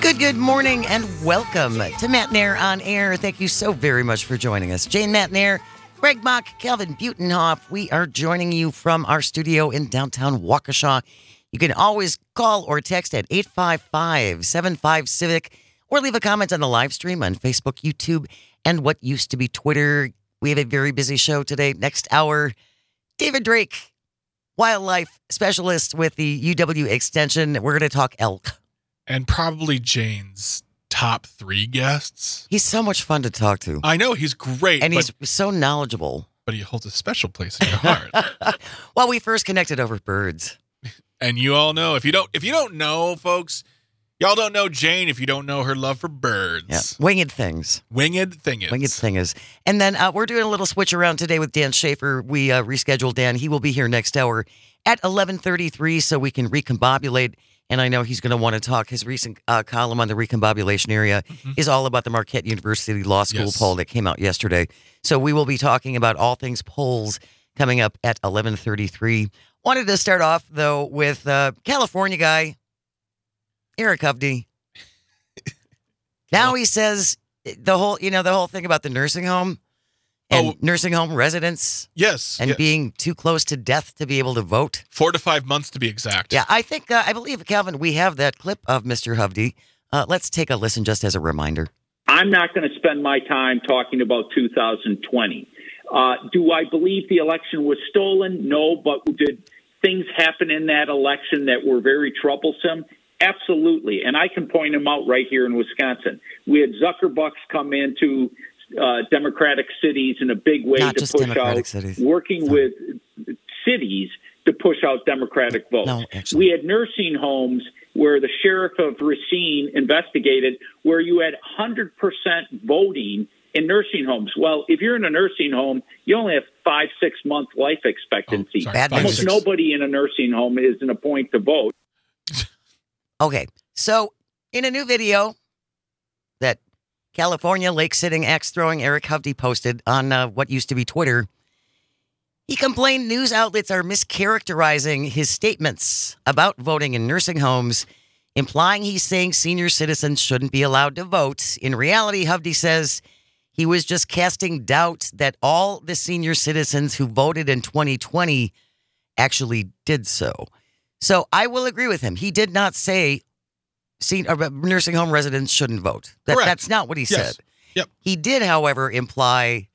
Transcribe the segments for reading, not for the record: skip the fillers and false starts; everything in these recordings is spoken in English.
Good morning and welcome to Matt Nair on Air. Thank you so very much for joining us. Jane Matt Nair, Greg Mock, Calvin Butenhoff. We are joining you from our studio in downtown Waukesha. You can always call or text at 855-75-CIVIC or leave a comment on the live stream on Facebook, YouTube, and what used to be Twitter. We have a very busy show today. Next hour, David Drake, wildlife specialist with the UW Extension. We're going to talk elk. And probably Jane's top 3 guests. He's so much fun to talk to. I know, he's great. And he's so knowledgeable. But he holds a special place in your heart. Well, we first connected over birds. And you all know, if you don't know, folks, y'all don't know Jane if you don't know her love for birds. Yeah. Winged things. Winged thingers. And then we're doing a little switch around today with Dan Schaefer. We rescheduled Dan. He will be here next hour at 11:33 so we can recombobulate. And I know he's going to want to talk. His recent column on the recombobulation area is all about the Marquette University Law School poll that came out yesterday. So we will be talking about all things polls coming up at 11:33. Wanted to start off, though, with California guy, Eric Hovde. Now he says the whole thing about the nursing home and nursing home residents. Yes. And being too close to death to be able to vote. 4 to 5 months to be exact. Yeah, I think, I believe, Calvin, we have that clip of Mr. Hovde. Let's take a listen just as a reminder. I'm not going to spend my time talking about 2020. Do I believe the election was stolen? No, but did things happen in that election that were very troublesome? Absolutely. And I can point them out right here in Wisconsin. We had Zuckerbucks come into Democratic cities in a big way Not to just push Democratic out, cities. working with cities to push out Democratic votes. No, actually. We had nursing homes where the sheriff of Racine investigated where you had 100% voting in nursing homes. Well, if you're in a nursing home, you only have 5-6 month life expectancy. Almost nobody in a nursing home is in a point to vote. Okay, so in a new video that California lake-sitting, axe-throwing Eric Hovde posted on what used to be Twitter, he complained news outlets are mischaracterizing his statements about voting in nursing homes, implying he's saying senior citizens shouldn't be allowed to vote. In reality, Hovde says he was just casting doubt that all the senior citizens who voted in 2020 actually did so. So I will agree with him. He did not say nursing home residents shouldn't vote. That's not what he said. Yep. He did, however, imply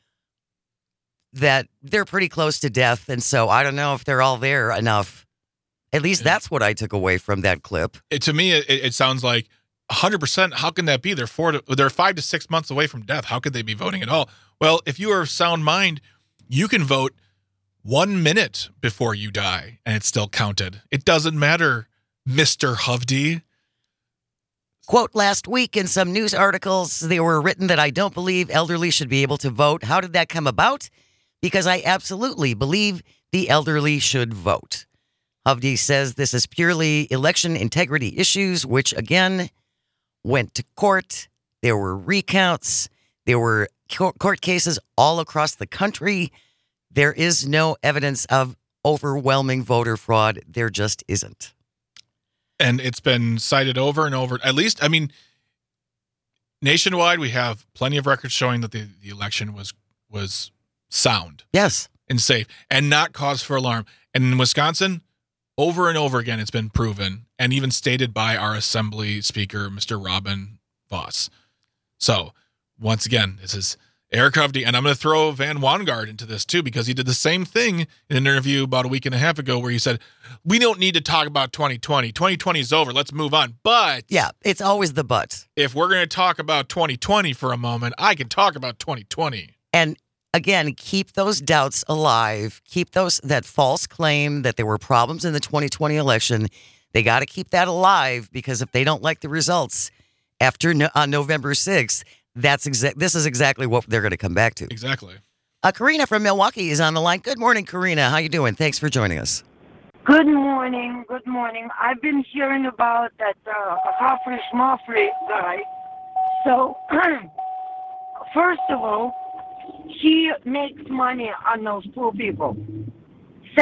that they're pretty close to death, and so I don't know if they're all there enough. At least that's what I took away from that clip. To me, it sounds like 100%. How can that be? They're 5 to 6 months away from death. How could they be voting at all? Well, if you are of sound mind, you can vote 1 minute before you die, and it's still counted. It doesn't matter, Mr. Hovde. Quote, last week in some news articles, they were written that I don't believe elderly should be able to vote. How did that come about? Because I absolutely believe the elderly should vote. Hovde says this is purely election integrity issues, which, again, went to court. There were recounts. There were court cases all across the country. There is no evidence of overwhelming voter fraud. There just isn't. And it's been cited over and over. At least, I mean, nationwide, we have plenty of records showing that the election was sound. Yes. And safe and not cause for alarm. And in Wisconsin, over and over again, it's been proven and even stated by our Assembly Speaker, Mr. Robin Voss. So, once again, this is Eric Hovde, and I'm going to throw Van Wangard into this too, because he did the same thing in an interview about a week and a half ago where he said, we don't need to talk about 2020. 2020 is over. Let's move on. But yeah, it's always the but. If we're going to talk about 2020 for a moment, I can talk about 2020. And again, keep those doubts alive. Keep that false claim that there were problems in the 2020 election. They got to keep that alive, because if they don't like the results after on November 6th, this is exactly what they're going to come back to. Exactly. Karina from Milwaukee is on the line. Good morning, Karina. How you doing? Thanks for joining us. Good morning. Good morning. I've been hearing about that Humphrey Schmuffrey guy. So, first of all, he makes money on those poor people.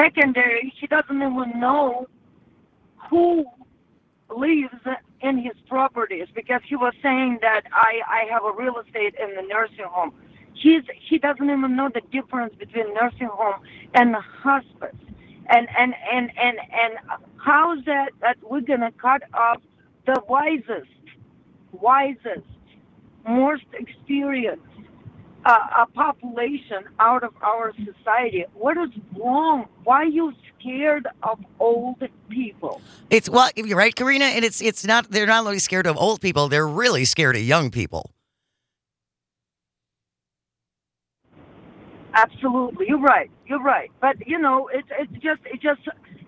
Secondary, he doesn't even know who believes in his properties because he was saying that I have a real estate in the nursing home. He doesn't even know the difference between nursing home and hospice. And how's that we're gonna cut off the wisest, most experienced a population out of our society? What is wrong? Why are you scared of old people? Well, you're right, Karina, and it's not. They're not only scared of old people; they're really scared of young people. Absolutely, you're right. But it's just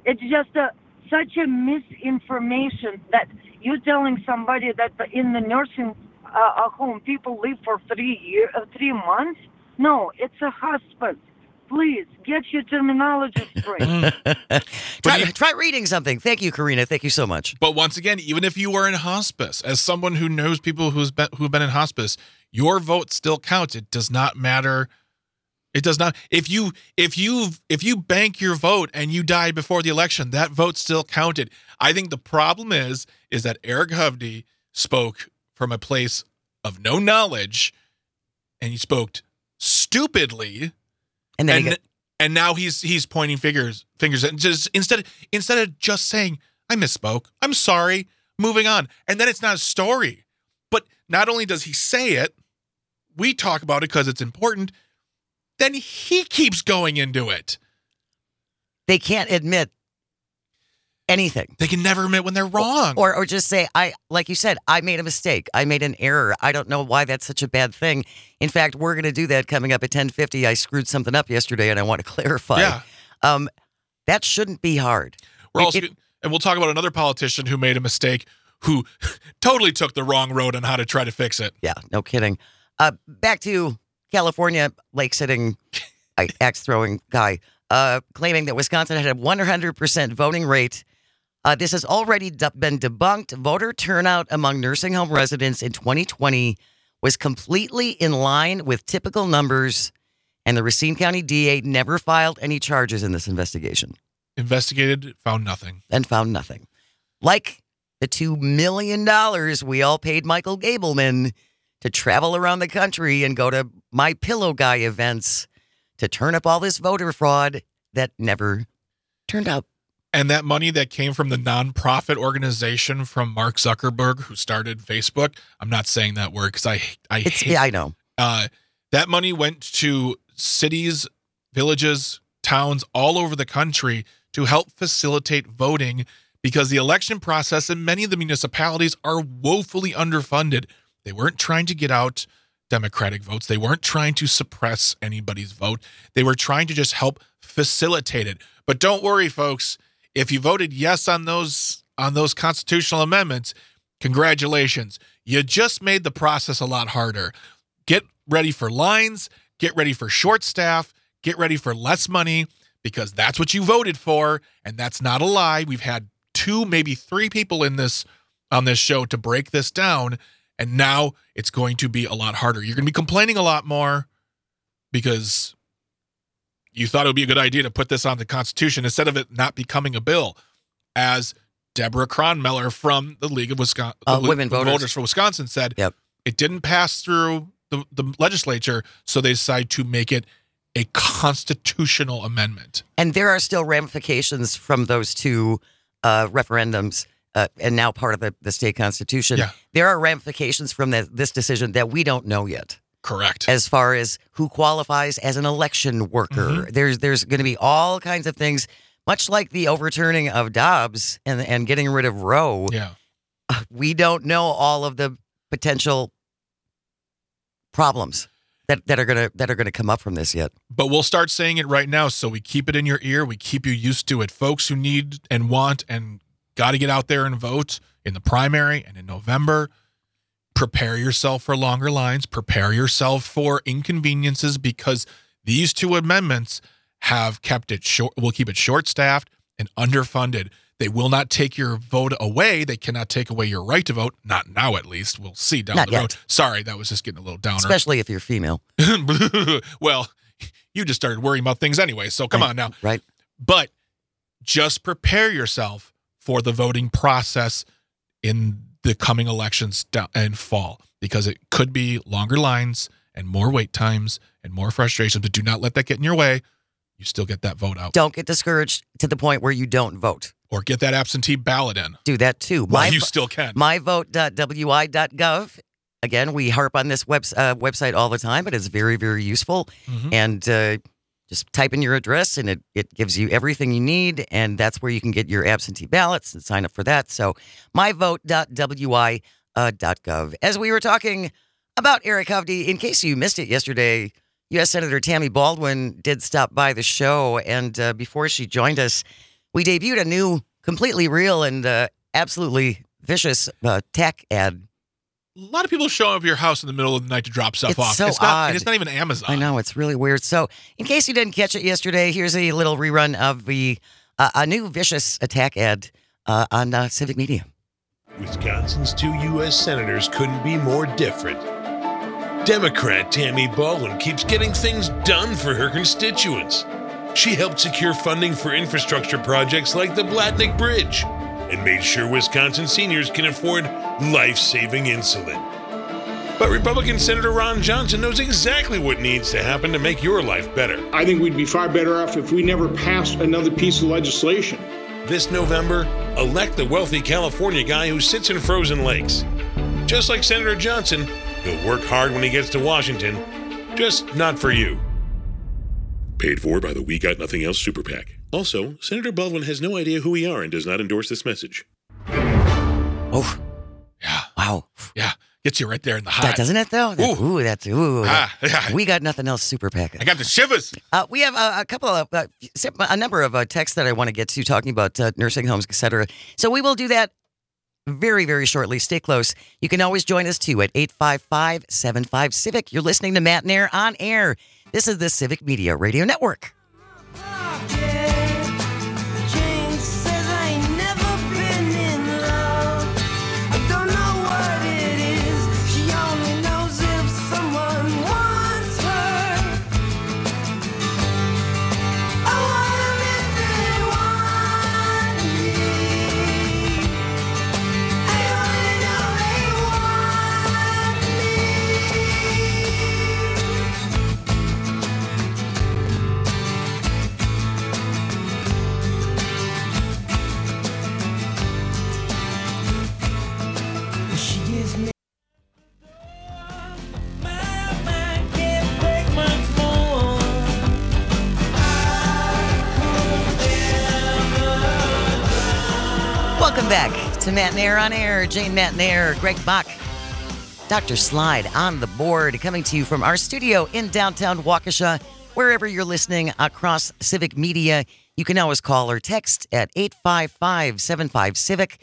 such a misinformation that you're telling somebody that in the nursing home people live for 3 months. No, it's a hospice. Please get your terminology straight. Try reading something. Thank you, Karina. Thank you so much. But once again, even if you are in hospice, as someone who knows people who've been in hospice, your vote still counts. It does not matter. It does not. If you bank your vote and you died before the election, that vote still counted. I think the problem is that Eric Hovde spoke from a place of no knowledge, and he spoke stupidly, and now he's pointing fingers, and just instead of just saying I misspoke, I'm sorry, moving on, and then it's not a story. But not only does he say it, we talk about it because it's important. Then he keeps going into it. They can't admit anything. They can never admit when they're wrong. Or just say, like you said, I made a mistake. I made an error. I don't know why that's such a bad thing. In fact, we're going to do that coming up at 10:50. I screwed something up yesterday, and I want to clarify. Yeah. That shouldn't be hard. And we'll talk about another politician who made a mistake, who totally took the wrong road on how to try to fix it. Yeah, no kidding. Back to California lake-sitting, axe-throwing guy, claiming that Wisconsin had a 100% voting rate. This has already been debunked. Voter turnout among nursing home residents in 2020 was completely in line with typical numbers, and the Racine County DA never filed any charges in this investigation. Investigated, found nothing. And found nothing. Like the $2 million we all paid Michael Gableman to travel around the country and go to My Pillow Guy events to turn up all this voter fraud that never turned out. And that money that came from the nonprofit organization from Mark Zuckerberg, who started Facebook, I'm not saying that word because I know. That money went to cities, villages, towns all over the country to help facilitate voting because the election process in many of the municipalities are woefully underfunded. They weren't trying to get out Democratic votes. They weren't trying to suppress anybody's vote. They were trying to just help facilitate it. But don't worry, folks. If you voted yes on those constitutional amendments, congratulations. You just made the process a lot harder. Get ready for lines. Get ready for short staff. Get ready for less money because that's what you voted for, and that's not a lie. We've had 2, maybe 3 people on this show to break this down. And now it's going to be a lot harder. You're going to be complaining a lot more because you thought it would be a good idea to put this on the Constitution instead of it not becoming a bill. As Deborah Cronmeller from the League of Wisconsin, Women Voters for Wisconsin said, yep. It didn't pass through the legislature, so they decided to make it a constitutional amendment. And there are still ramifications from those 2 referendums. And now part of the state constitution. Yeah. There are ramifications from this decision that we don't know yet. Correct. As far as who qualifies as an election worker. Mm-hmm. There's going to be all kinds of things, much like the overturning of Dobbs and getting rid of Roe. Yeah. We don't know all of the potential problems that are gonna come up from this yet. But we'll start saying it right now, so we keep it in your ear. We keep you used to it. Folks who need and want and got to get out there and vote in the primary and in November. Prepare yourself for longer lines. Prepare yourself for inconveniences because these 2 amendments have kept it short. Will keep it short-staffed and underfunded. They will not take your vote away. They cannot take away your right to vote. Not now, at least. We'll see down the road. Sorry, that was just getting a little downer. Especially if you're female. Well, you just started worrying about things anyway, so come on now. Right. But just prepare yourself for the voting process in the coming elections in fall, because it could be longer lines and more wait times and more frustration. But do not let that get in your way. You still get that vote out. Don't get discouraged to the point where you don't vote. Or get that absentee ballot in. Do that too. Well, you still can. myvote.wi.gov. Again, we harp on this website all the time, but it's very, very useful. Mm-hmm. And just type in your address, and it gives you everything you need, and that's where you can get your absentee ballots and sign up for that. So myvote.wi.gov. As we were talking about Eric Hovde, in case you missed it yesterday, U.S. Senator Tammy Baldwin did stop by the show, and before she joined us, we debuted a new, completely real and absolutely vicious tech ad. A lot of people show up at your house in the middle of the night to drop stuff It's off. so It's not, odd. and it's not even Amazon. I know, it's really weird. So, in case you didn't catch it yesterday, here's a little rerun of the a new vicious attack ad on Civic Media. Wisconsin's 2 U.S. senators couldn't be more different. Democrat Tammy Baldwin keeps getting things done for her constituents. She helped secure funding for infrastructure projects like the Blatnick Bridge and made sure Wisconsin seniors can afford life-saving insulin. But Republican Senator Ron Johnson knows exactly what needs to happen to make your life better. I think we'd be far better off if we never passed another piece of legislation. This November, elect the wealthy California guy who sits in frozen lakes. Just like Senator Johnson, he'll work hard when he gets to Washington, just not for you. Paid for by the We Got Nothing Else Super PAC. Also, Senator Baldwin has no idea who we are and does not endorse this message. Oh, Yeah. wow. Yeah. Gets you right there in the hot. Doesn't it, though? Yeah. We got nothing else super pack. I got the shivers. We have a couple of, a number of texts that I want to get to talking about nursing homes, et cetera. So we will do that very, very shortly. Stay close. You can always join us, too, at 855-75-CIVIC. You're listening to Matt and Air on air. This is the Civic Media Radio Network. Welcome back to Matt and Air on air. Jane Matt and Air, Greg Bach, Dr. Slide on the board, coming to you from our studio in downtown Waukesha. Wherever you're listening across Civic Media, you can always call or text at 855-75-CIVIC,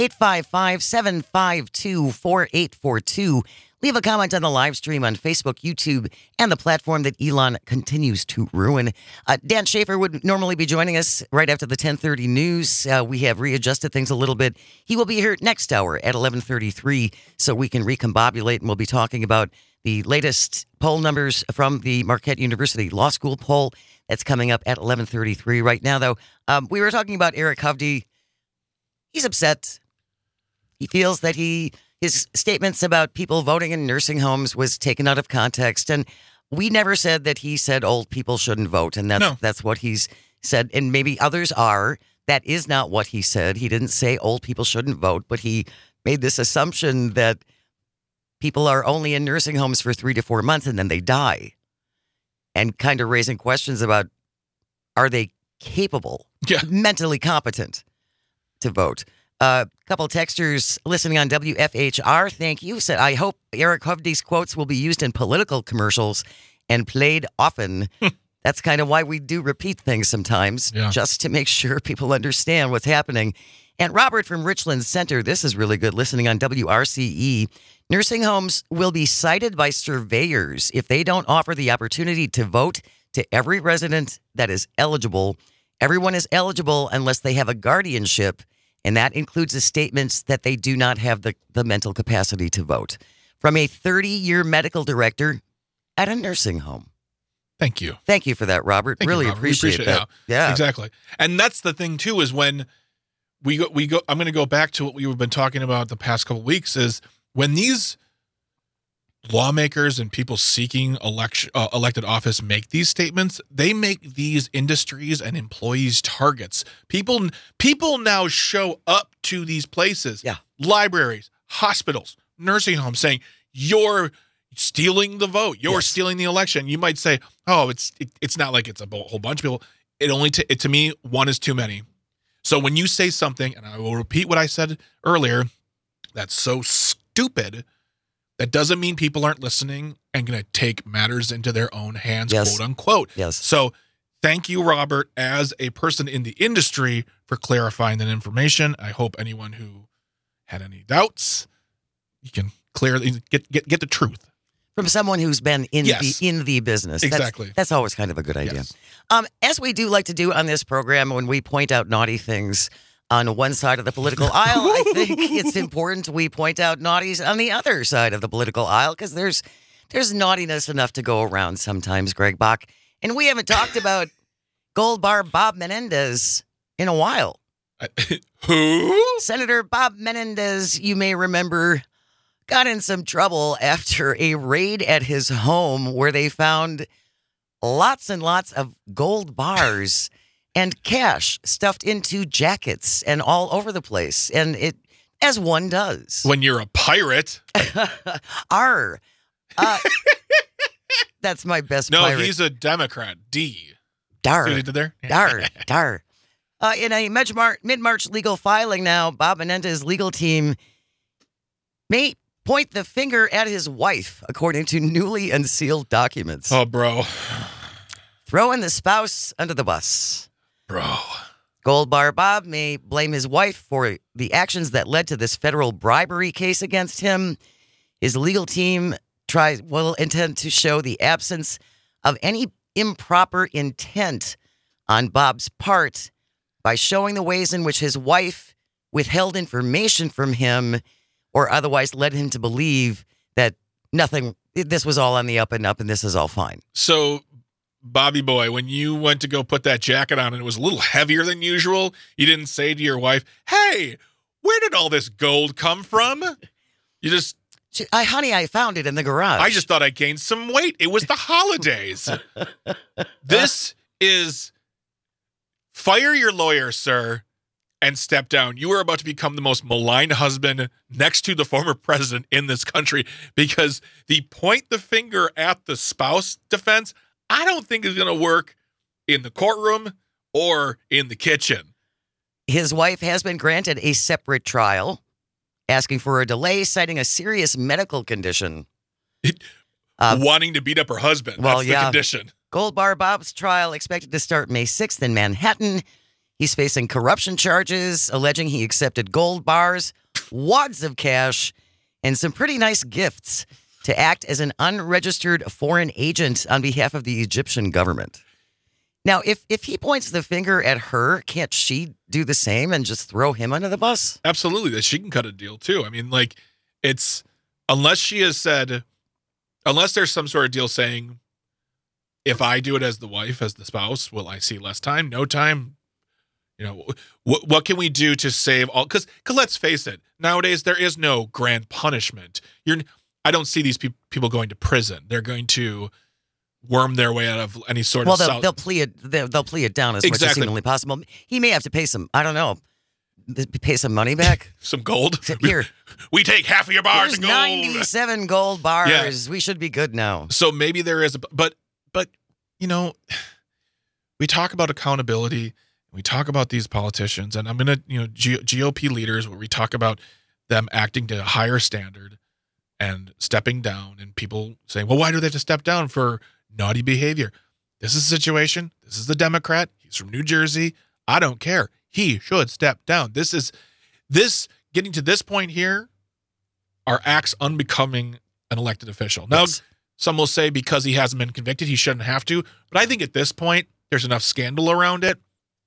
855-752-4842. Leave a comment on the live stream on Facebook, YouTube, and the platform that Elon continues to ruin. Dan Schaefer would normally be joining us right after the 10:30 news. We have readjusted things a little bit. He will be here next hour at 11:33, so we can recombobulate, and we'll be talking about the latest poll numbers from the Marquette University Law School poll that's coming up at 11:33. Right now, though, we were talking about Eric Hovde. He's upset. He feels that his statements about people voting in nursing homes was taken out of context. And we never said that he said old people shouldn't vote. And that's what he's said. And maybe others are. That is not what he said. He didn't say old people shouldn't vote, but he made this assumption that people are only in nursing homes for 3 to 4 months and then they die. And kind of raising questions about, are they capable, mentally competent to vote? A couple texters listening on WFHR, thank you, said, I hope Eric Hovde's quotes will be used in political commercials and played often. That's kind of why we do repeat things sometimes, just to make sure people understand what's happening. And Robert from Richland Center, this is really good, listening on WRCE. Nursing homes will be cited by surveyors if they don't offer the opportunity to vote to every resident that is eligible. Everyone is eligible unless they have a guardianship. And that includes the statements that they do not have the mental capacity to vote. From a 30-year medical director at a nursing home. Thank you. Thank you for that, Robert. Thank really you, Robert. appreciate that. Yeah, exactly. And that's the thing, too, is when we go. I'm going to go back to what we've been talking about the past couple of weeks. Is when these lawmakers and people seeking elected office make these statements, they make these industries and employees targets. People now show up to these places, libraries, hospitals, nursing homes, saying you're stealing the vote, you're stealing the election. You might say, oh, it's not like it's a whole bunch of people. To me, one is too many. So when you say something, and I will repeat what I said earlier, that's so stupid. That doesn't mean people aren't listening and going to take matters into their own hands, quote unquote. Yes. So thank you, Robert, as a person in the industry, for clarifying that information. I hope anyone who had any doubts, you can clearly get the truth from someone who's been in the business. Exactly. That's always kind of a good idea. Yes. As we do like to do on this program, when we point out naughty things on one side of the political aisle, I think it's important we point out naughties on the other side of the political aisle, because there's naughtiness enough to go around sometimes, Greg Bach. And we haven't talked about Gold Bar Bob Menendez in a while. Who? Senator Bob Menendez, you may remember, got in some trouble after a raid at his home where they found lots and lots of gold bars and cash stuffed into jackets and all over the place. And it, as one does. When you're a pirate. Arr. That's my best pirate. No, he's a Democrat. D. Dar. See what he did there? Dar. In a mid-March legal filing now, Bob Menendez's legal team may point the finger at his wife, according to newly unsealed documents. Oh, bro. Throwing the spouse under the bus. Bro. Gold Bar Bob may blame his wife for the actions that led to this federal bribery case against him. His legal team will intend to show the absence of any improper intent on Bob's part by showing the ways in which his wife withheld information from him or otherwise led him to believe that this was all on the up and up and this is all fine. So, Bobby boy, when you went to go put that jacket on and it was a little heavier than usual, you didn't say to your wife, hey, where did all this gold come from? You just... Honey, I found it in the garage. I just thought I gained some weight. It was the holidays. This is... Fire your lawyer, sir, and step down. You are about to become the most maligned husband next to the former president in this country, because the point the finger at the spouse defense, I don't think is going to work in the courtroom or in the kitchen. His wife has been granted a separate trial, asking for a delay, citing a serious medical condition. Wanting to beat up her husband. That's the condition. Gold Bar Bob's trial expected to start May 6th in Manhattan. He's facing corruption charges, alleging he accepted gold bars, wads of cash, and some pretty nice gifts to act as an unregistered foreign agent on behalf of the Egyptian government. Now, if he points the finger at her, can't she do the same and just throw him under the bus? Absolutely. She can cut a deal, too. I mean, like, it's... Unless she has said... Unless there's some sort of deal saying... If I do it as the wife, as the spouse, will I see less time? No time? You know, what can we do to save all? Because let's face it, nowadays there is no grand punishment. I don't see these people going to prison. They're going to worm their way out of any sort of. Well, they'll plea it down as much as humanly possible. He may have to pay some. I don't know. Pay some money back. Some gold. Here, we take half of your bars. There's of gold. 97 gold bars. Yeah. We should be good now. So maybe there is, but you know, we talk about accountability. We talk about these politicians, and I'm going to, GOP leaders, where we talk about them acting to a higher standard and stepping down, and people saying, well, why do they have to step down for naughty behavior? This is a situation. This is the Democrat. He's from New Jersey. I don't care. He should step down. This getting to this point here are acts unbecoming an elected official. Now, some will say because he hasn't been convicted, he shouldn't have to. But I think at this point, there's enough scandal around it.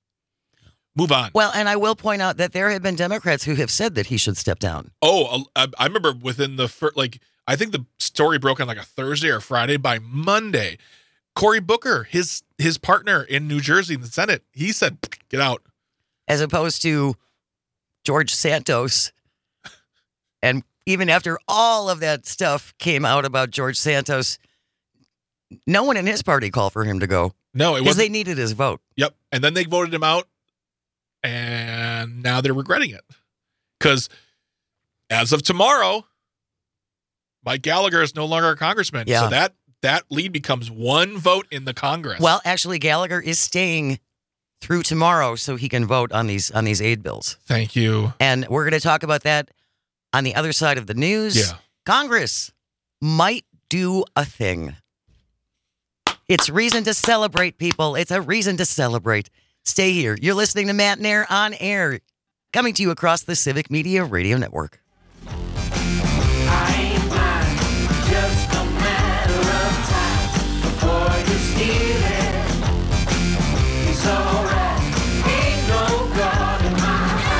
Move on. Well, and I will point out that there have been Democrats who have said that he should step down. Oh, I remember within the first, I think the story broke on like a Thursday or Friday. By Monday, Cory Booker, his partner in New Jersey in the Senate, he said, get out. As opposed to George Santos. And even after all of that stuff came out about George Santos, no one in his party called for him to go. No, it because wasn't. they needed his vote. Yep. And then they voted him out, and now they're regretting it. Because as of tomorrow, Mike Gallagher is no longer a congressman. Yeah. So that lead becomes one vote in the Congress. Well, actually, Gallagher is staying through tomorrow so he can vote on these aid bills. Thank you. And we're going to talk about that on the other side of the news. Yeah. Congress might do a thing. It's reason to celebrate, people. It's a reason to celebrate. Stay here. You're listening to Matt and Air on Air, coming to you across the Civic Media Radio Network. I ain't blind, just a matter of time before you steal it. It's alright, ain't no God in my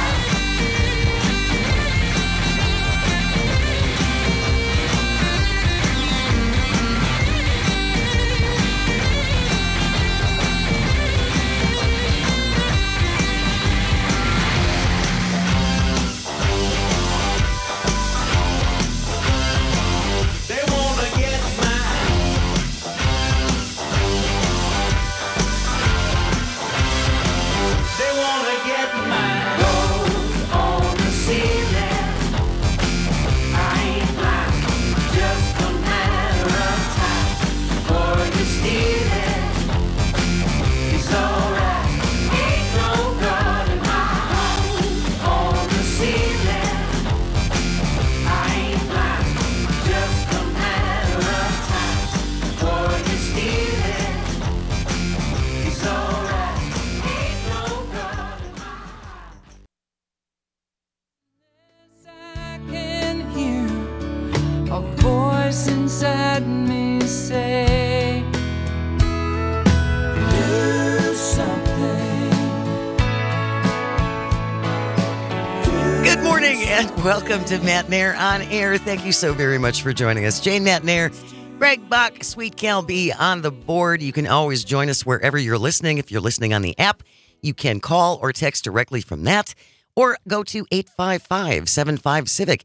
They wanna get mine. They wanna get mine. Gold on the ceiling. I ain't blind, just a matter of time before you steal it. It's alright, ain't no God in my home. On the ceiling. I ain't blind, just a matter of time before you steal it. It's alright, ain't no God in my I can hear a voice inside me say, do something. Good morning and welcome to Matt and Air on Air. Thank you so very much for joining us. Jane Matt and Air, Greg Buck, Sweet Cal B on the board. You can always join us wherever you're listening. If you're listening on the app, you can call or text directly from that, or go to 855-75-CIVIC,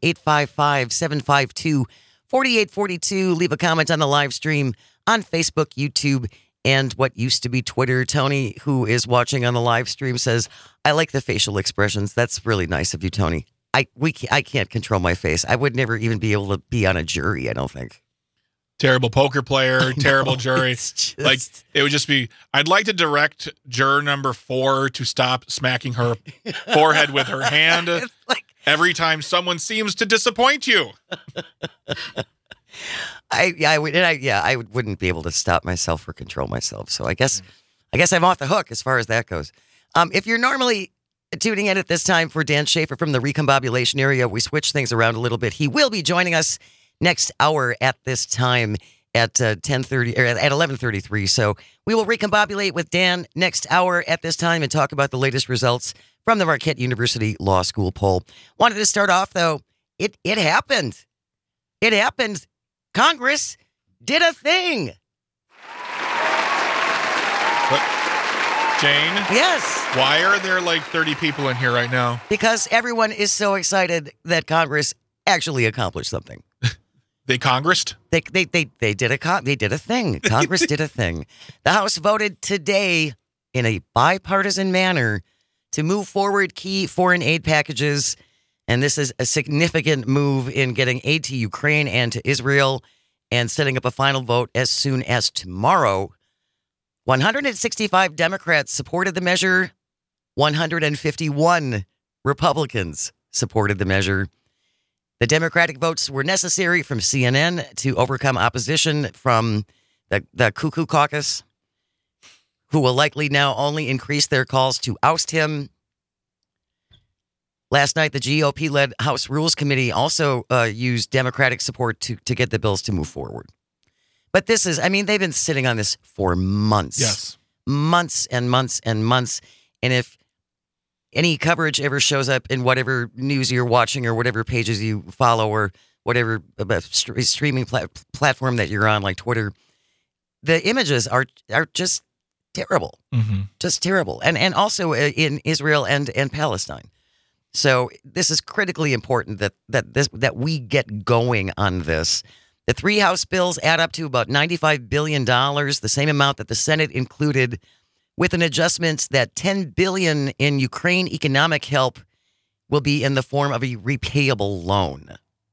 855-752-4842. Leave a comment on the live stream on Facebook, YouTube, and what used to be Twitter. Tony, who is watching on the live stream, says, I like the facial expressions. That's really nice of you, Tony. I can't control my face. I would never even be able to be on a jury, I don't think. Terrible poker player, terrible jury. It's just- Like, it would just be, I'd like to direct juror number 4 to stop smacking her forehead with her hand It's like, every time someone seems to disappoint you. I wouldn't be able to stop myself or control myself. So I guess I'm off the hook as far as that goes. If you're normally tuning in at this time for Dan Schaefer from the recombobulation area, we switch things around a little bit. He will be joining us next hour at this time at 10:30 or at 11:33. So we will recombobulate with Dan next hour at this time and talk about the latest results from the Marquette University Law School poll. Wanted to start off though. It happened. It happened. Congress did a thing. But, Jane, Yes, why are there like 30 people in here right now? because everyone is so excited that Congress actually accomplished something. They congressed? They did a thing. Congress did a thing. The House voted today in a bipartisan manner to move forward key foreign aid packages, and this is a significant move in getting aid to Ukraine and to Israel, and setting up a final vote as soon as tomorrow. 165 Democrats supported the measure. 151 Republicans supported the measure. The Democratic votes were necessary from CNN to overcome opposition from the Cuckoo Caucus, who will likely now only increase their calls to oust him. Last night, the GOP-led House Rules Committee also used Democratic support to get the bills to move forward. But this is, they've been sitting on this for months. Yes. Months and months and months. And if any coverage ever shows up in whatever news you're watching or whatever pages you follow or whatever streaming platform that you're on, like Twitter, the images are just terrible. Mm-hmm. Just terrible. And also in Israel and Palestine. So this is critically important that we get going on this. The 3 House bills add up to about $95 billion, the same amount that the Senate included, with an adjustment that $10 billion in Ukraine economic help will be in the form of a repayable loan.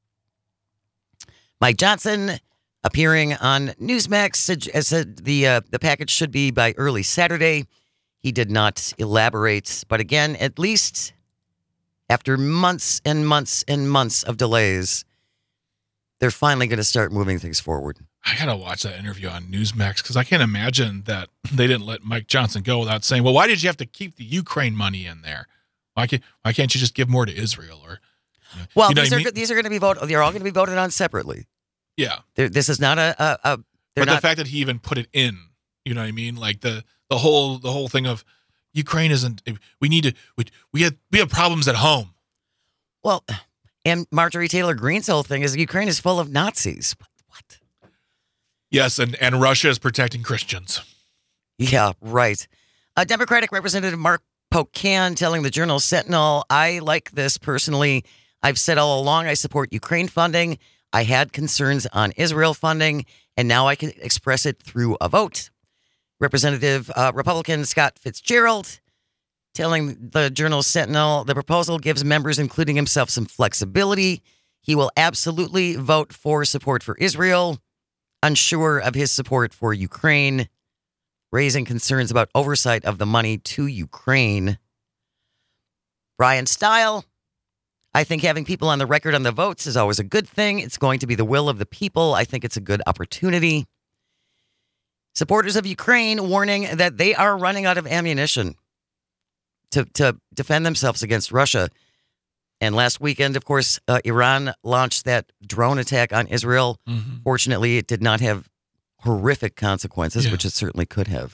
Mike Johnson, appearing on Newsmax, said the package should be by early Saturday. He did not elaborate, but again, at least after months and months and months of delays, they're finally going to start moving things forward. I got to watch that interview on Newsmax because I can't imagine that they didn't let Mike Johnson go without saying, well, why did you have to keep the Ukraine money in there? Why can't you just give more to Israel? Or, well, you know these are going to be voted. They're all going to be voted on separately. Yeah. This is not but the fact that he even put it in, you know what I mean? Like the whole thing of Ukraine isn't, we have problems at home. Well, and Marjorie Taylor Greene's whole thing is Ukraine is full of Nazis. What? Yes, and Russia is protecting Christians. Yeah, right. Democratic Representative Mark Pocan telling the Journal Sentinel, I like this personally. I've said all along I support Ukraine funding. I had concerns on Israel funding, and now I can express it through a vote. Representative Republican Scott Fitzgerald telling the Journal Sentinel the proposal gives members, including himself, some flexibility. He will absolutely vote for support for Israel, unsure of his support for Ukraine, raising concerns about oversight of the money to Ukraine. Brian Stile, I think having people on the record on the votes is always a good thing. It's going to be the will of the people. I think it's a good opportunity. Supporters of Ukraine warning that they are running out of ammunition to defend themselves against Russia. And last weekend, of course, Iran launched that drone attack on Israel. Mm-hmm. Fortunately, it did not have horrific consequences, Yeah. which it certainly could have.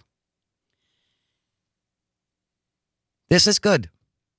This is good.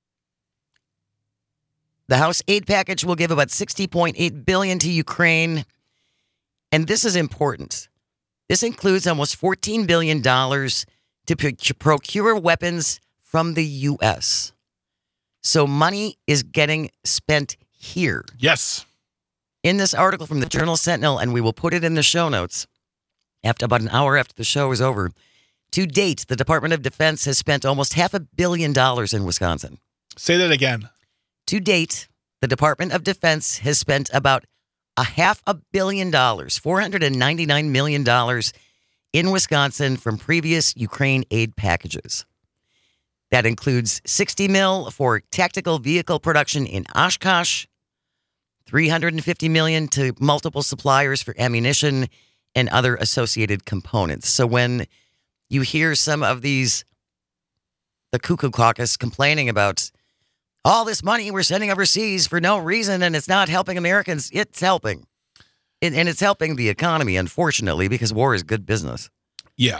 The House aid package will give about $60.8 billion to Ukraine. And this is important. This includes almost $14 billion to procure weapons from the U.S. So money is getting spent here. Yes. In this article from the Journal Sentinel, and we will put it in the show notes after about an hour after the show is over. To date, the Department of Defense has spent almost $500 million in Wisconsin. Say that again. To date, the Department of Defense has spent about $500 million, $499 million in Wisconsin from previous Ukraine aid packages. That includes $60 million for tactical vehicle production in Oshkosh, $350 million to multiple suppliers for ammunition and other associated components. So when you hear some of the Cuckoo Caucus complaining about all this money we're sending overseas for no reason and it's not helping Americans, it's helping. And it's helping the economy, unfortunately, because war is good business. Yeah,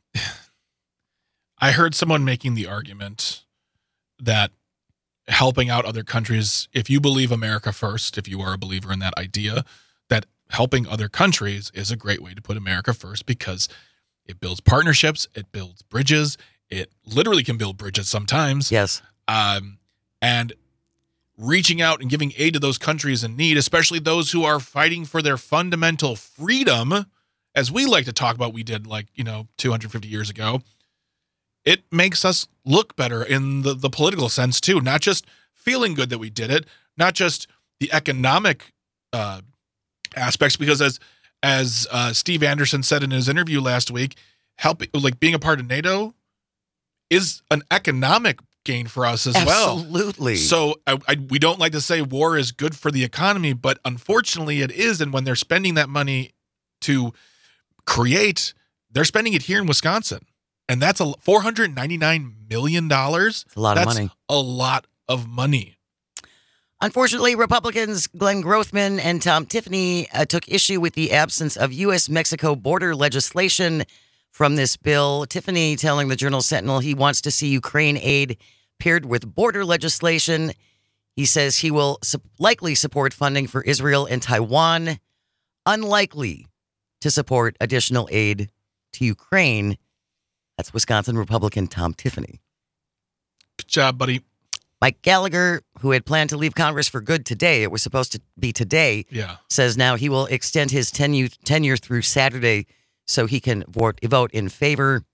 I heard someone making the argument that helping out other countries, if you believe America first, if you are a believer in that idea, that helping other countries is a great way to put America first because it builds partnerships, it builds bridges, it literally can build bridges sometimes. Yes. And reaching out and giving aid to those countries in need, especially those who are fighting for their fundamental freedom, as we like to talk about, we did 250 years ago. It makes us look better in the political sense too, not just feeling good that we did it, not just the economic aspects, because as Steve Anderson said in his interview last week, being a part of NATO is an economic gain for us as well. Absolutely. So we don't like to say war is good for the economy, but unfortunately it is. And when they're spending that money to create, they're spending it here in Wisconsin. And that's $499 million. That's a lot of money. A lot of money. Unfortunately, Republicans Glenn Grothman and Tom Tiffany took issue with the absence of U.S.-Mexico border legislation from this bill. Tiffany telling the Journal Sentinel he wants to see Ukraine aid paired with border legislation. He says he will likely support funding for Israel and Taiwan, unlikely to support additional aid to Ukraine. That's Wisconsin Republican Tom Tiffany. Good job, buddy. Mike Gallagher, who had planned to leave Congress for good today, it was supposed to be today, Yeah. says now he will extend his tenure through Saturday so he can vote in favor.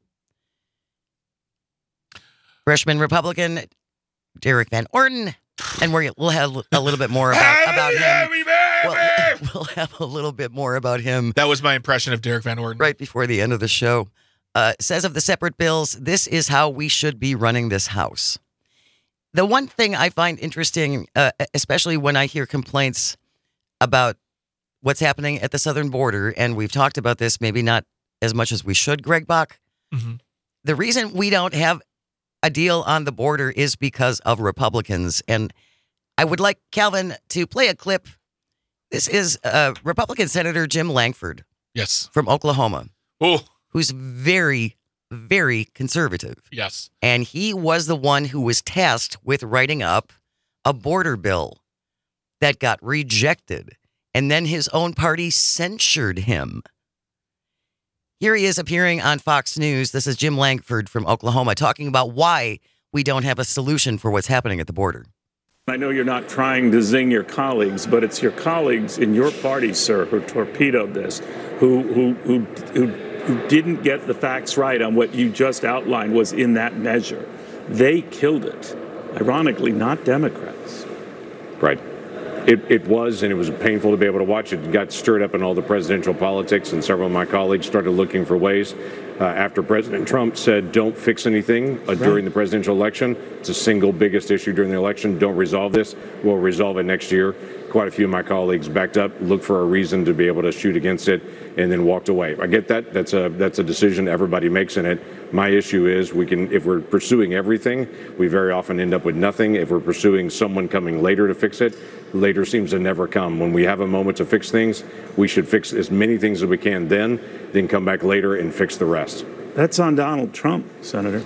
Freshman Republican Derek Van Orden, and we'll have a little bit more about him. We'll have a little bit more about him That was my impression of Derek Van Orden. right before the end of the show. Says of the separate bills, this is how we should be running this House. The one thing I find interesting, especially when I hear complaints about what's happening at the southern border, and we've talked about this, maybe not as much as we should, Greg Bach. Mm-hmm. The reason we don't have a deal on the border is because of Republicans. And I would like Calvin to play a clip. This is Republican Senator Jim Lankford Yes. from Oklahoma, Oh, who's very, very conservative. yes. And he was the one who was tasked with writing up a border bill that got rejected. And then his own party censured him. Here he is appearing on Fox News. This is Jim Lankford from Oklahoma talking about why we don't have a solution for what's happening at the border. I know you're not trying to zing your colleagues, but it's your colleagues in your party, sir, who torpedoed this, who didn't get the facts right on what you just outlined was in that measure. They killed it. Ironically, not Democrats. Right. It was, and it was painful to be able to watch. It got stirred up in all the presidential politics, and several of my colleagues started looking for ways. After President Trump said, don't fix anything during the presidential election, it's the single biggest issue during the election, don't resolve this, we'll resolve it next year. Quite a few of my colleagues backed up, looked for a reason to be able to shoot against it, and then walked away. I get that. That's a decision everybody makes in it. My issue is if we're pursuing everything, we very often end up with nothing. If we're pursuing someone coming later to fix it, later seems to never come. When we have a moment to fix things, we should fix as many things as we can then come back later and fix the rest. That's on Donald Trump, Senator.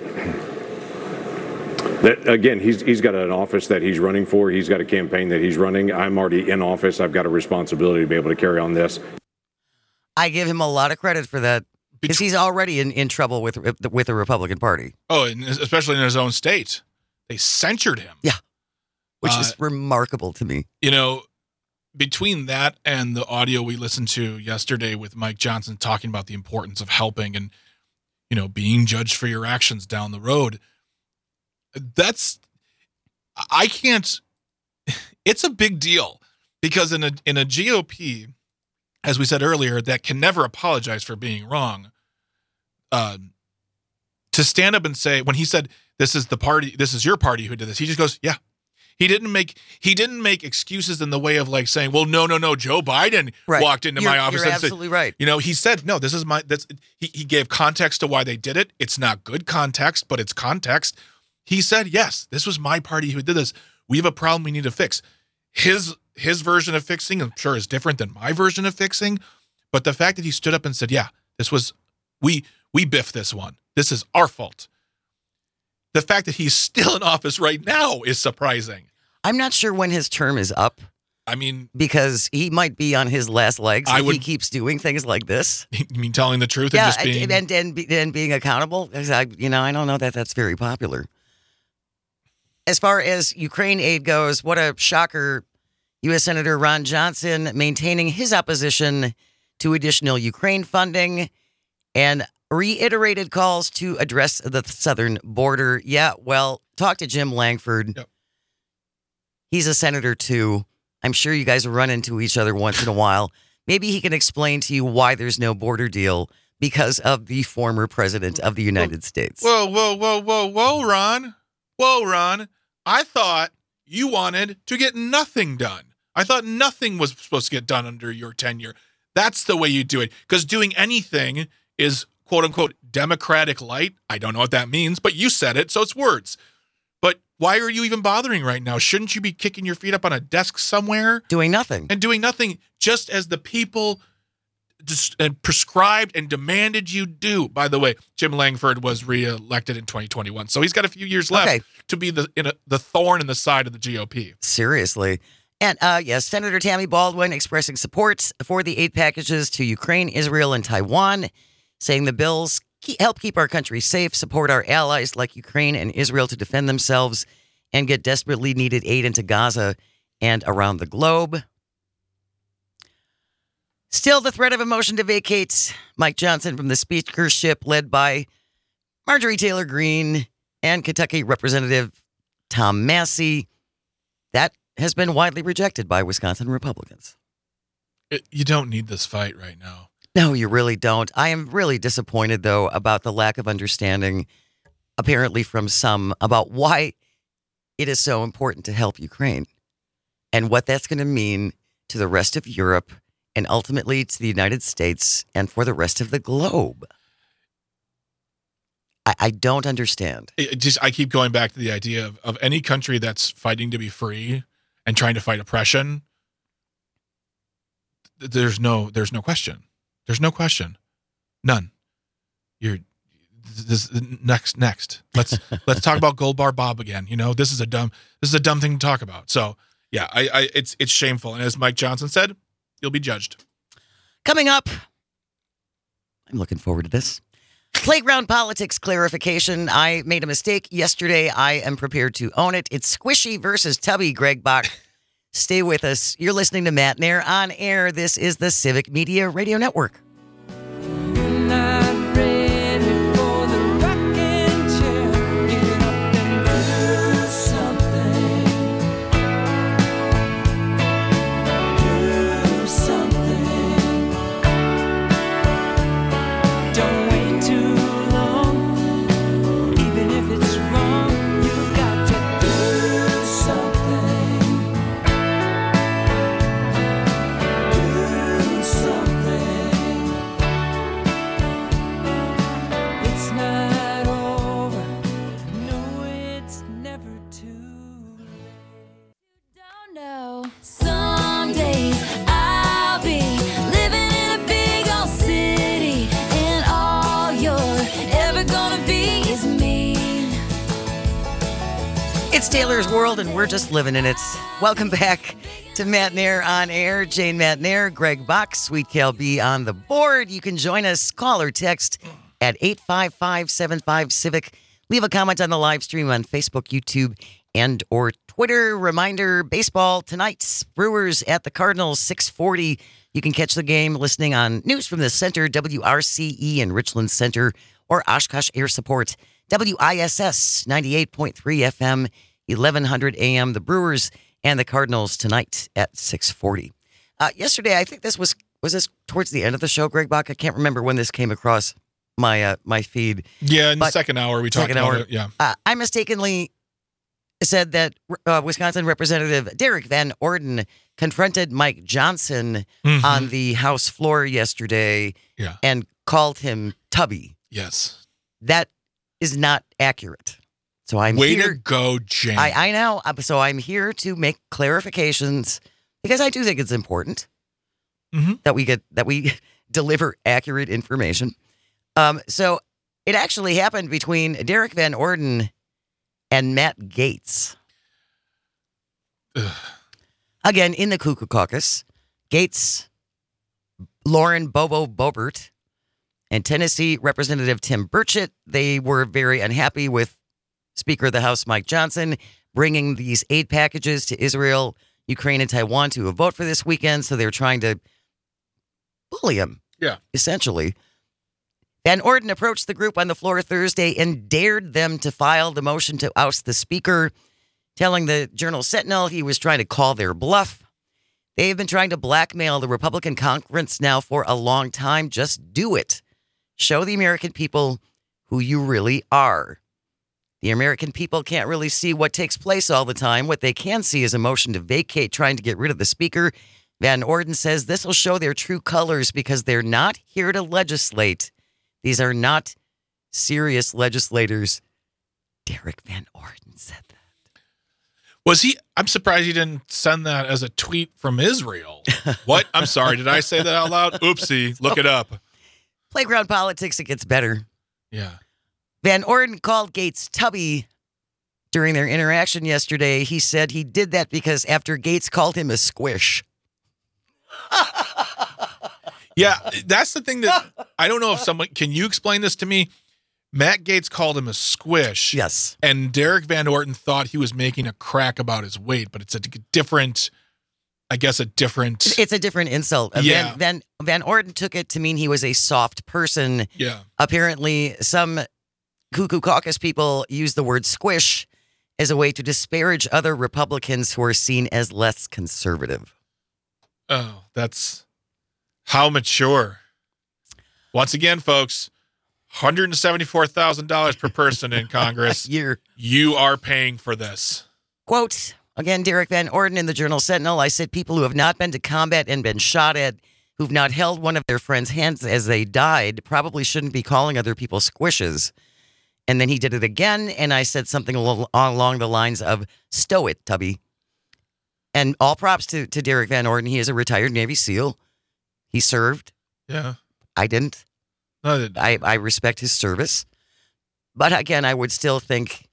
Again, he's got an office that he's running for. He's got a campaign that he's running. I'm already in office. I've got a responsibility to be able to carry on this. I give him a lot of credit for that because he's already in trouble with the Republican Party. Oh, and especially in his own state. They censured him. Yeah, which is remarkable to me. You know, between that and the audio we listened to yesterday with Mike Johnson talking about the importance of helping and, you know, being judged for your actions down the road, it's a big deal because in a GOP, as we said earlier, that can never apologize for being wrong. To stand up and say, when he said, this is your party who did this, he just goes, yeah. He didn't make excuses in the way of like saying, well, no, Joe Biden walked into my office. You're and absolutely right. You know, he said, no, he gave context to why they did it. It's not good context, but it's context. He said, yes, this was my party who did this. We have a problem we need to fix. His version of fixing, I'm sure, is different than my version of fixing. But the fact that he stood up and said, yeah, we biffed this one. This is our fault. The fact that he's still in office right now is surprising. I'm not sure when his term is up. I mean, because he might be on his last legs if he keeps doing things like this. You mean telling the truth and just being... and being accountable? I don't know that that's very popular. As far as Ukraine aid goes, what a shocker. U.S. Senator Ron Johnson maintaining his opposition to additional Ukraine funding and reiterated calls to address the southern border. Yeah, well, talk to Jim Lankford. Yep. He's a senator, too. I'm sure you guys run into each other once in a while. Maybe he can explain to you why there's no border deal because of the former president of the United States. Whoa, Ron. Whoa, Ron. I thought you wanted to get nothing done. I thought nothing was supposed to get done under your tenure. That's the way you do it. Because doing anything is, quote unquote, Democratic light. I don't know what that means, but you said it, so it's words. But why are you even bothering right now? Shouldn't you be kicking your feet up on a desk somewhere? Doing nothing. And doing nothing, just as the people prescribed and demanded you do. By the way, Jim Lankford was reelected in 2021, so he's got a few years left to be the thorn in the side of the GOP. Seriously. And yes, Senator Tammy Baldwin expressing support for the aid packages to Ukraine, Israel, and Taiwan, saying the bills help keep our country safe, support our allies like Ukraine and Israel to defend themselves, and get desperately needed aid into Gaza and around the globe. Still, the threat of a motion to vacate Mike Johnson from the speakership led by Marjorie Taylor Greene and Kentucky Representative Tom Massey, that has been widely rejected by Wisconsin Republicans. You don't need this fight right now. No, you really don't. I am really disappointed, though, about the lack of understanding, apparently from some, about why it is so important to help Ukraine and what that's going to mean to the rest of Europe and ultimately to the United States and for the rest of the globe. I don't understand. I keep going back to the idea of any country that's fighting to be free and trying to fight oppression. There's no question. There's no question. None. Next. Let's talk about Gold Bar Bob again. You know, this is a dumb thing to talk about. So yeah, it's shameful. And as Mike Johnson said, you'll be judged. Coming up, I'm looking forward to this. Playground politics clarification. I made a mistake yesterday. I am prepared to own it. It's Squishy versus Tubby, Greg Bach. Stay with us. You're listening to Matt Nair on air. This is the Civic Media Radio Network. Not ready for the rocking chair. Get up and do something. Do something. Don't wait too long. Even if it's wrong, you've got to do something. Do something. It's not over. No, it's never too late. Don't know. Someday I'll be living in a big old city, and all you're ever gonna be is me. It's Taylor's World, and we're just living in it. Welcome back to Matt Nair on air. Jane Matt Nair, Greg Bach, Sweet Cal B on the board. You can join us, call or text at 855-75-CIVIC. Leave a comment on the live stream on Facebook, YouTube, and or Twitter. Reminder, baseball tonight, Brewers at the Cardinals, 6:40. You can catch the game listening on News from the Center, WRCE in Richland Center, or Oshkosh Air Support, WISS 98.3 FM, 1100 AM. The Brewers and the Cardinals tonight at 6:40. Yesterday, I think this was this towards the end of the show, Greg Bach? I can't remember when this came across my feed. Yeah, in the But- second hour we talked about it. Yeah. I mistakenly said that Wisconsin Representative Derek Van Orden confronted Mike Johnson Mhm. on the House floor yesterday Yeah. and called him Tubby. Yes. That is not accurate. So I'm Way here. to go, Jane. I know. So I'm here to make clarifications because I do think it's important Mhm. that we deliver accurate information. So it actually happened between Derek Van Orden and Matt Gaetz. Ugh. Again, in the Cuckoo Caucus, Gaetz, Lauren Bobo Boebert, and Tennessee Representative Tim Burchett, they were very unhappy with Speaker of the House Mike Johnson bringing these aid packages to Israel, Ukraine, and Taiwan to a vote for this weekend. So they're trying to bully him, Yeah. essentially. Van Orden approached the group on the floor Thursday and dared them to file the motion to oust the speaker, telling the Journal Sentinel he was trying to call their bluff. They've been trying to blackmail the Republican conference now for a long time. Just do it. Show the American people who you really are. The American people can't really see what takes place all the time. What they can see is a motion to vacate, trying to get rid of the speaker. Van Orden says this will show their true colors because they're not here to legislate. These are not serious legislators. Derek Van Orden said that. Was he? I'm surprised he didn't send that as a tweet from Israel. What? I'm sorry. Did I say that out loud? Oopsie. Look it up. Playground politics, it gets better. Yeah. Van Orden called Gaetz Tubby during their interaction yesterday. He said he did that because after Gaetz called him a squish. Yeah. That's the thing that I don't know if someone, can you explain this to me? Matt Gaetz called him a squish. Yes. And Derek Van Orton thought he was making a crack about his weight, but it's a different. It's a different insult. Yeah. Van Orton took it to mean he was a soft person. Yeah. Apparently, some Cuckoo Caucus people use the word squish as a way to disparage other Republicans who are seen as less conservative. Oh, that's how mature. Once again, folks, $174,000 per person in Congress. Year. You are paying for this. Quote, again, Derek Van Orton in the Journal Sentinel, I said people who have not been to combat and been shot at, who've not held one of their friends' hands as they died, probably shouldn't be calling other people squishes. And then he did it again, and I said something along the lines of, stow it, Tubby. And all props to Derek Van Orton. He is a retired Navy SEAL. He served. Yeah. I didn't. No, I respect his service. But again, I would still think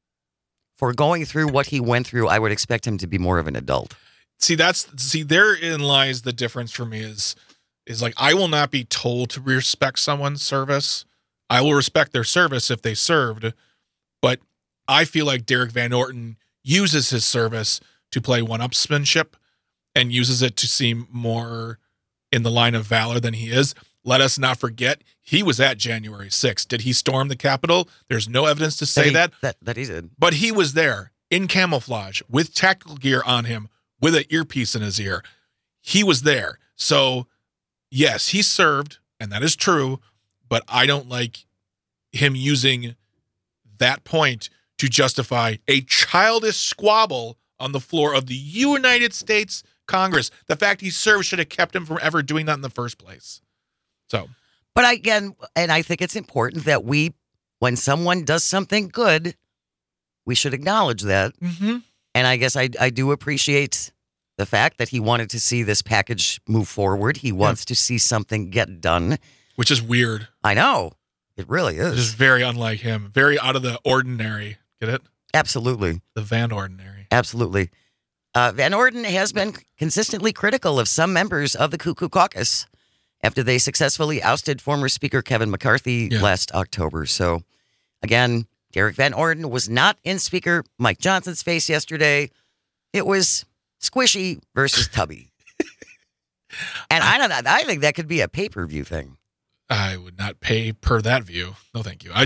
for going through what he went through, I would expect him to be more of an adult. See, therein lies the difference for me is like, I will not be told to respect someone's service. I will respect their service if they served, but I feel like Derek Van Orton uses his service to play one-upsmanship and uses it to seem more in the line of valor than he is. Let us not forget, he was at January 6th. Did he storm the Capitol? There's no evidence to say that he did. But he was there in camouflage with tactical gear on him, with an earpiece in his ear. He was there. So, yes, he served, and that is true, but I don't like him using that point to justify a childish squabble on the floor of the United States Congress. The fact he served should have kept him from ever doing that in the first place. So, but again, and I think it's important that when someone does something good, we should acknowledge that. Mm-hmm. And I guess I do appreciate the fact that he wanted to see this package move forward. He wants to see something get done. Which is weird. I know. It really is. It is very unlike him. Very out of the ordinary. Get it? Absolutely. The Van Ordinary. Absolutely. Van Orton has been consistently critical of some members of the Cuckoo Caucus after they successfully ousted former Speaker Kevin McCarthy last October. So, again, Derek Van Orton was not in Speaker Mike Johnson's face yesterday. It was Squishy versus Tubby. And I think that could be a pay-per-view thing. I would not pay per that view. No, thank you. I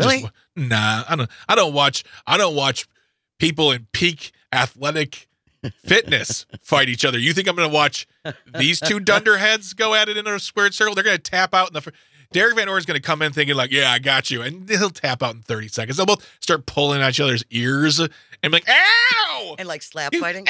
don't watch people in peak athletic fitness fight each other. You think I'm going to watch these two dunderheads go at it in a squared circle? They're going to tap out in the. Derek Van Orton's going to come in thinking like, "Yeah, I got you," and he'll tap out in 30 seconds. They'll both start pulling at each other's ears and be like, "Ow!" and like slap fighting.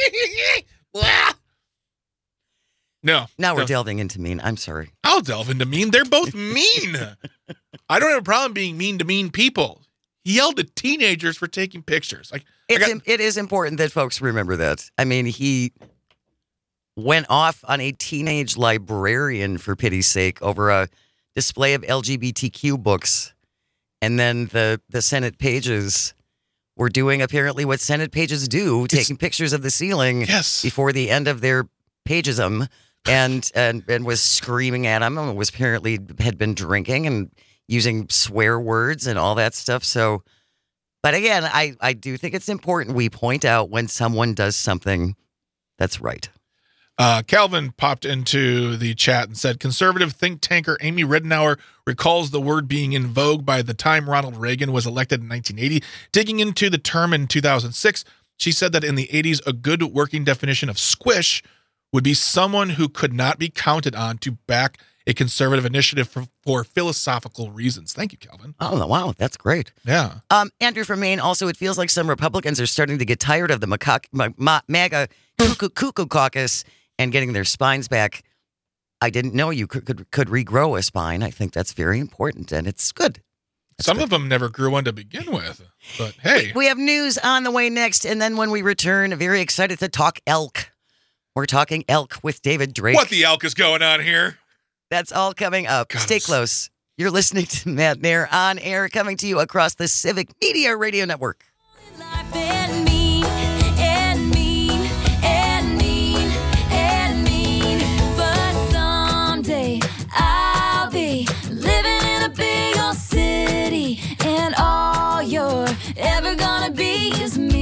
No. Now we're delving into mean. I'm sorry. I'll delve into mean. They're both mean. I don't have a problem being mean to mean people. He yelled at teenagers for taking pictures. Like it is important that folks remember that. I mean, he went off on a teenage librarian, for pity's sake, over a display of LGBTQ books. And then the Senate pages were doing apparently what Senate pages do, taking pictures of the ceiling before the end of their pagesum. And was screaming at him and was apparently had been drinking and using swear words and all that stuff. So, but again, I do think it's important we point out when someone does something that's right. Calvin popped into the chat and said, conservative think tanker Amy Ridenour recalls the word being in vogue by the time Ronald Reagan was elected in 1980. Digging into the term in 2006, she said that in the 80s, a good working definition of squish would be someone who could not be counted on to back a conservative initiative for philosophical reasons. Thank you, Calvin. Oh, wow. That's great. Yeah. Andrew from Maine, also, it feels like some Republicans are starting to get tired of the MAGA Cuckoo Caucus and getting their spines back. I didn't know you could regrow a spine. I think that's very important, and it's good. Some of them never grew one to begin with, but hey. We have news on the way next, and then when we return, very excited to talk elk. We're talking elk with David Drake. What the elk is going on here? That's all coming up. Stay close. You're listening to Matt Nair on air, coming to you across the Civic Media Radio Network. But someday I'll be living in a big old city, be is me.